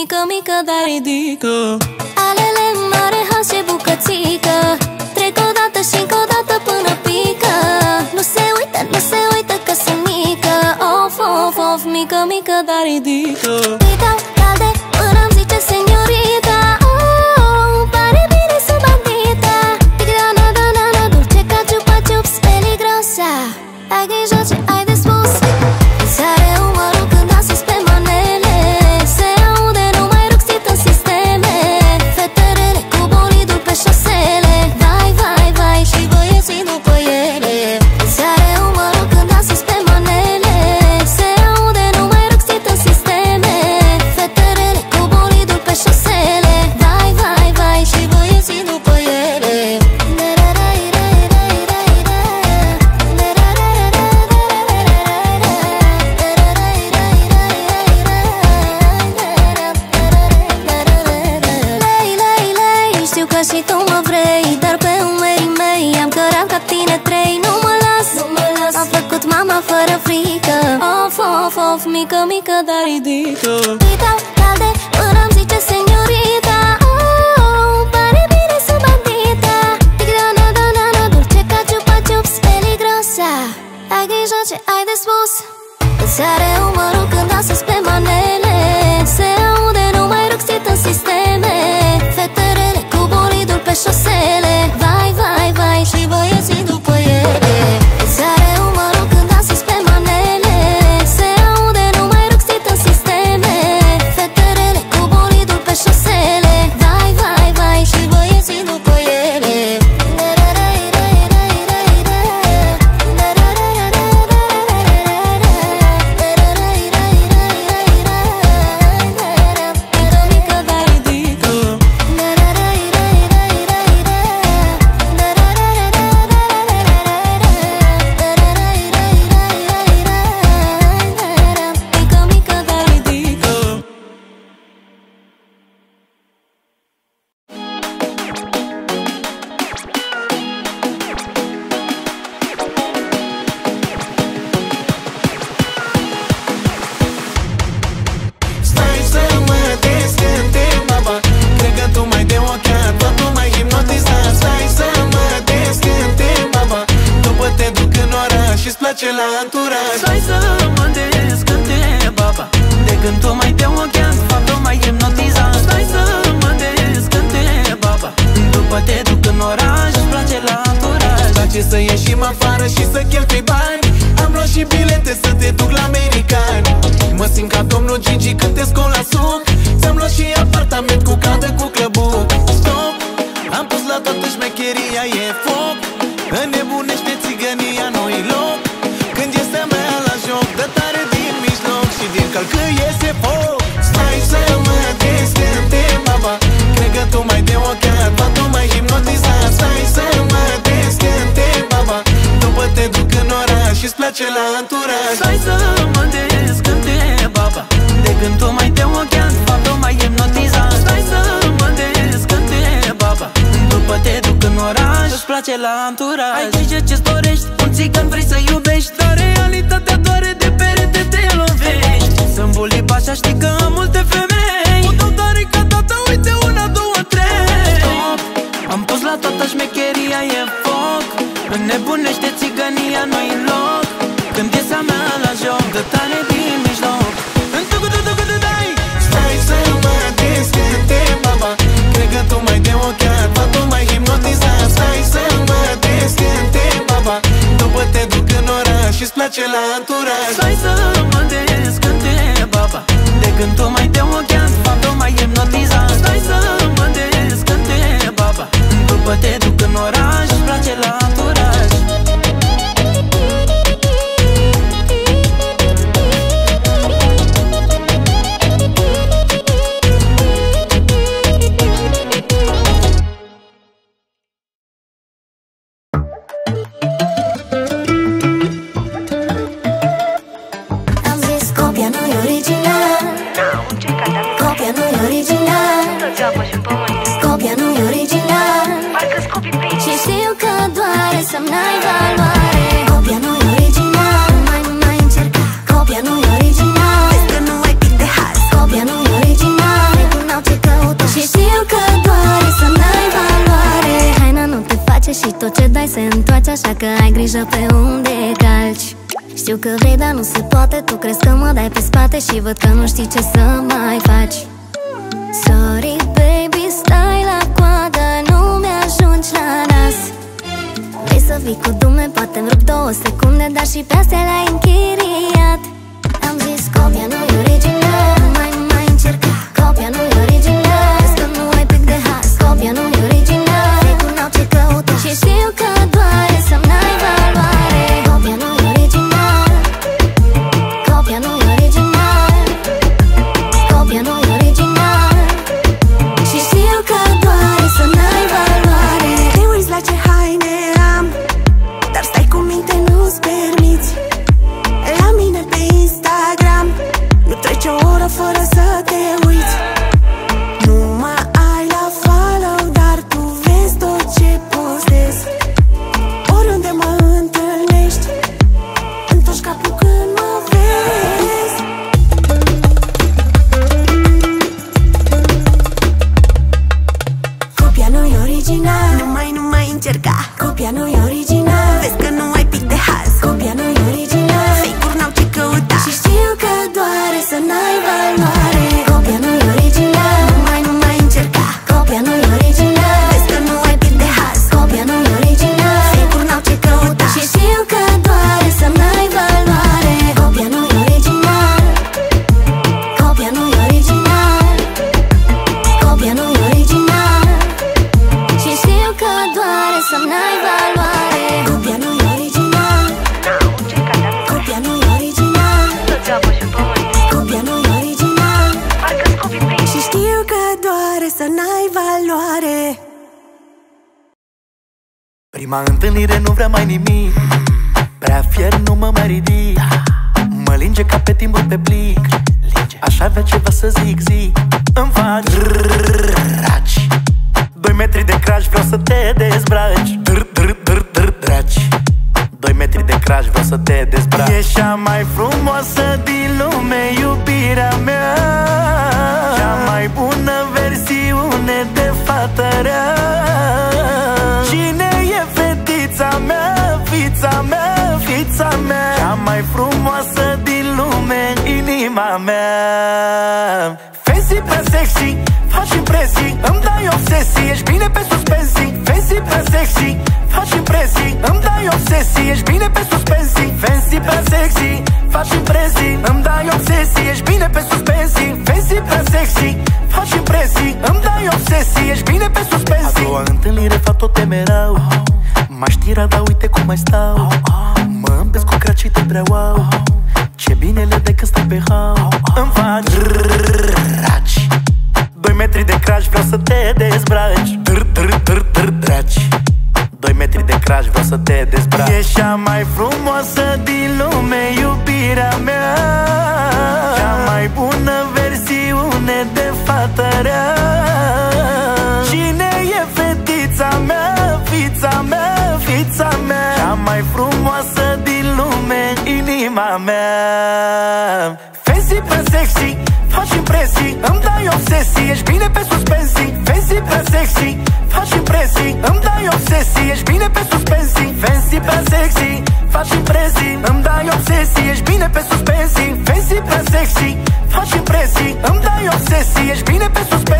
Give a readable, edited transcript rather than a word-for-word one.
mică, mică, dar ridică. Alele mare, has și bucățică, trec o dată și încă o dată până pică. Nu se uită, nu se uită că sunt mică. Of, of, of, mică, mică, dar ridică. Îi dau calde până îmi zice seniorita. Oh, pare bine să bandita. Tigrana, banana, dulce ca ciupa-ciups, peligrosa. Ai grijă ce ai de spus. Sare umărul când asist pe manele, se aude numai ruxit în sisteme. Feterele cu bolidul pe șosele, vai, vai, vai, și băieții după ele. Sare umărul când asist pe manele, se aude numai ruxit în sisteme. Feterele cu bolidul pe șosele, vai, vai, vai, și băieții după ele. Și tu mă vrei, dar pe umerii mei am cărat ca tine trei. Nu mă las, nu mă las. Am făcut mama fără frică. Of, of, of, mică, mică, dar ridică. Îi dau calde până îmi zice seniorita. Oh, pare bine să bandita. Tigrana, banana, dulce ca ciupa-ciups, peligrosa. Ai grijă ce ai de spus. Sare umărul când asist pe manele, se aude numai ruxit în sisteme. Feterele cu bolidul pe șosele, vai, vai, vai, și băieții după ele. Sare umărul când asist pe manele, se aude numai ruxit în sisteme. Feterele cu bolidul pe șosele, vai, vai, vai, și băieții după ele. La anturaj. Stai să mă descânte, baba, de când tu mai te ocheam, faptul mai hipnotizat. Stai să mă descânte, baba, după te duc în oraș, îți place la anturaj. Îți place să ieșim afară și să cheltui bani. Am luat și bilete să te duc la americani. Mă simt ca domnul Gigi când te scol la suc. Ți-am luat și apartament cu cadă, cu clăbuc. Stop, am pus la toată șmecheria, e foc. Înnebunește țigănia, nu-i loc. Când iese a mea la joc, dă tare din mijloc și din calcă iese foc. Stai să mă descânte, baba, cred că tu mai de ochiat, ba tu mai hipnotizat. Stai să mă descânte, baba, după te duc în oraș și-ți place la anturaj. Stai să mă descânte, baba, de când tu mai te ochiat, faptul mai hipnotizat. Stai să mă descânte, baba, după te duc în oraș, îți place la anturaj. Ai grijă ce-ți dorești, un țigan vrei să iubești, dar realitatea doare, de perete te lovești. Sunt bulibașa, știi că am multe femei, cu tot doare ca tata, uite una, două, trei. Stop, am pus la toată șmecheria, e foc. Înnebunește țigănia, nu-i loc. Când iese a mea la joc, dă tare din mijloc. Stai să mă descânte, baba, cred că tu mai de ochiat, ba tu mai hipnotizat. Stai să mă descânte, baba, după te duc în oraș și-ți place la anturaj. Stai să mă descânte, baba, de când tu mai te ochiat, faptul mai hipnotizat. Stai să mă descânte, baba, după te duc în oraș, îți place la anturaj. Copia nu-i original, și știu că doare să-mi n-ai valoare. Copia nu-i original, mai încerca. Copia nu-i original, vezi că nu ai pic de haz. Copia nu-i original, mai se întoarce, așa că ai grijă pe unde calci. Știu că vrei, dar nu se poate. Tu crezi că mă dai pe spate și văd că nu știi ce să mai faci. Sorry baby, stai la coadă, nu mi-ajungi la nas. Vrei să vii cu dume, poate-mi rup 2 secunde, dar și pe astea le-ai închiriat. Am zis copia nu-i original, nu mai încerca. Copia nu-i original, vezi că nu ai pic de has. Copia nu-i original, fake-uri n-au ce căuta. Și știu că doare să-mi n-ai valoare. Copia nu-i original, copia nu-i original, copia nu-i original. Și știu că doare să n-ai valoare. Te uiți la ce haine am, dar stai cu minte, nu-ți permiți. La mine pe Instagram nu trece o oră fără să te uiți. Nu mă ai la follow, dar tu vezi tot ce postez. Oriunde mă întâlnești, întorci capul când mă vezi. Copia nu-i original, nu mai încerca. Copia nu-i original, vezi că nu ai pic de haz. Copia nu-i original, fake-uri n-au ce căuta. Și știu că doare să n-ai valoare. Copia nu-i original, nu mai încerca. Copia nu-i original, vezi că nu ai pic de haz. Copia nu-i original, fake-uri n-au ce căuta. Și știu că doare să n-ai valoare. Copia nu-i original, copia nu-i original, copia nu-i original. Și știu că doare să n-ai valoare. Copia nu-i original, copia nu-i original, copia nu-i original. Și știu că doare să n-ai valoare. Prima întâlnire nu vrea mai nimic, prea fier nu mă mai ridic. Mă linge ca pe timburi pe plic, aș avea ceva să zic. Îmi faci raci, 2 metri de crash, vreau să te dezbraci. Draci, 2 metri de crash, vreau să te dezbraci. Ești cea mai frumoasă din lume, iubirea mea, cea mai bună versiune de fată rea. Cine e fetița mea, fița mea, fița mea, cea mai frumoasă din lume, inima mea. Fancy prea sexy, faci impresii, îmi dai obsesii, ești bine pe suspensii. Fancy prea sexy, faci impresii, îmi dai obsesii, ești bine pe suspensii. Fancy prea sexy, faci impresii, îmi dai obsesii, ești bine pe suspensii. Fancy prea sexy, faci impresii, îmi dai obsesii, ești bine pe suspensii. A doua întâlnire fac tot temerau, m-aș tira, dar uite cum mai stau. Mă îmbesc cu craci și te vreau, wow. Ce bine le dai când stai pe hau. Îmi faci raci, 2 metri de crash, vreau să te dezbraci. Draci, 2 metri de crash, vreau să te dezbraci. Ești cea mai frumoasă din lume, iubirea mea, cea mai bună versiune de fată rea. Cine e fetița mea, fița mea, fița mea, cea mai frumoasă din lume, inima mea. Fancy prea sexy, faci impresii, îmi dai obsesii, ești bine pe suspensii. Fancy prea sexy, faci impresii, îmi dai obsesii, ești bine pe suspensii. Fancy prea sexy, faci impresii, îmi dai obsesii, ești bine pe suspensii. Fancy prea sexy, faci impresii, îmi dai obsesii, ești bine pe suspensii.